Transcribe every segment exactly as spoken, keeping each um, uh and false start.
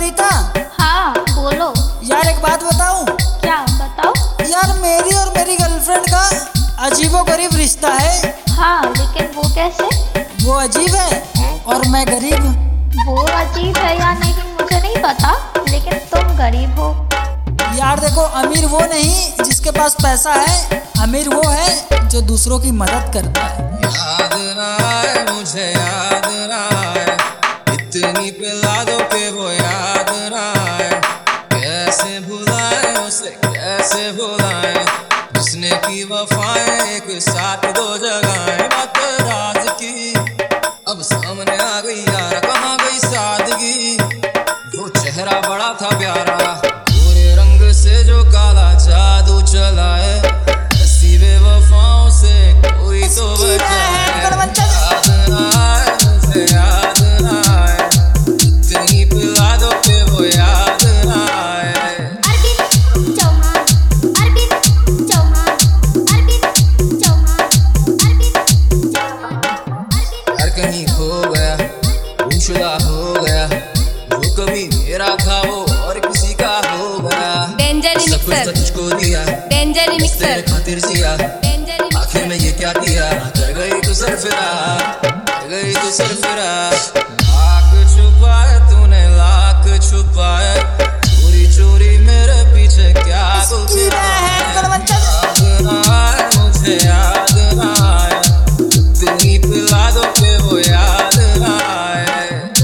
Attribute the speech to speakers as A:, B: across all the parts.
A: रीता।
B: हाँ बोलो।
A: यार एक बात बताऊं?
B: क्या बताओ?
A: यार मेरी और मेरी गर्लफ्रेंड का अजीबोगरीब रिश्ता है।
B: हाँ लेकिन वो कैसे?
A: वो अजीब है और मैं गरीब।
B: वो अजीब है या नहीं मुझे नहीं पता, लेकिन तुम गरीब हो।
A: यार देखो, अमीर वो नहीं जिसके पास पैसा है, अमीर वो है जो दूसरों की मदद करता है।
C: याद ना आए मुझे, याद ना आए, इतनी पिला दो कि वो याद ना आए। कैसे भुलाए उसे, कैसे भुलाए, उसने की वफाएं एक साथ दो जगह बात राज की। अब सामने आ गई यार, कहाँ गई सादगी। वो चेहरा बड़ा था प्यारा, पूरे रंग से जो काला जादू चला है। ऐसी बेवफाओं से कोई तो बचाए। याद ना आए मुझे, याद ना आए, इतनी पिला दो कि वो याद ना आए।
D: अरविंद चौहान, अरविंद चौहान, अरविंद चौहान, अरविंद चौहान, अरविंद।
C: यार कहीं खो गया, गुमशुदा हो गया, जो कभी मेरा था वो और किसी का हो गया।
E: डेंजर
C: सब कुछ
E: मिक्सर,
C: तो तुझको दिया,
E: डेंजर
C: तेरे
E: मिक्सर,
C: खातिर जिया,
E: डेंजर
C: आखिर में ये क्या किया। कर गई तू सरफिरा, कर गई तू सरफिरा। लाख छुपाए तूने, लाख छुपाए, चोरी चोरी मेरे पीछे क्या तू फिरा है। याद ना आए मुझे, याद ना आए, इतनी पिला दो कि वो याद ना आए।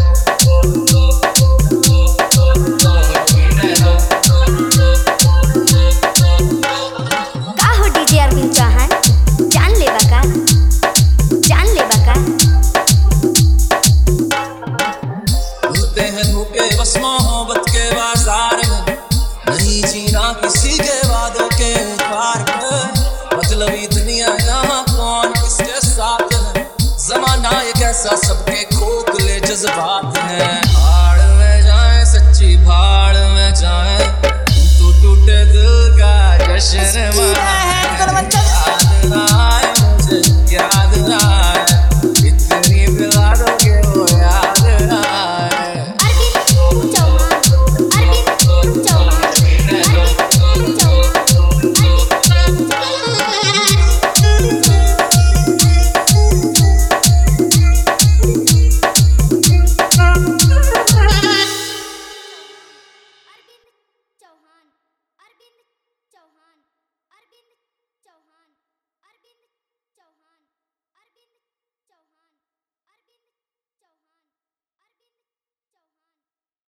D: का हो डीजे अरविंद चौहान, जान ले बका, जान ले बका।
C: होते हैं धोखे बस मोहब्बत के बाजार में, नहीं जीना किसी के वादों के उतार पे। मतलबी दुनिया यहाँ कौन किसके साथ है, जमाना एक ऐसा सबके खोखले जज्बात हैं। भाड़ में जाए सच्ची भाड़ में जाए, तो टूटे दिल का जश्न मनाए।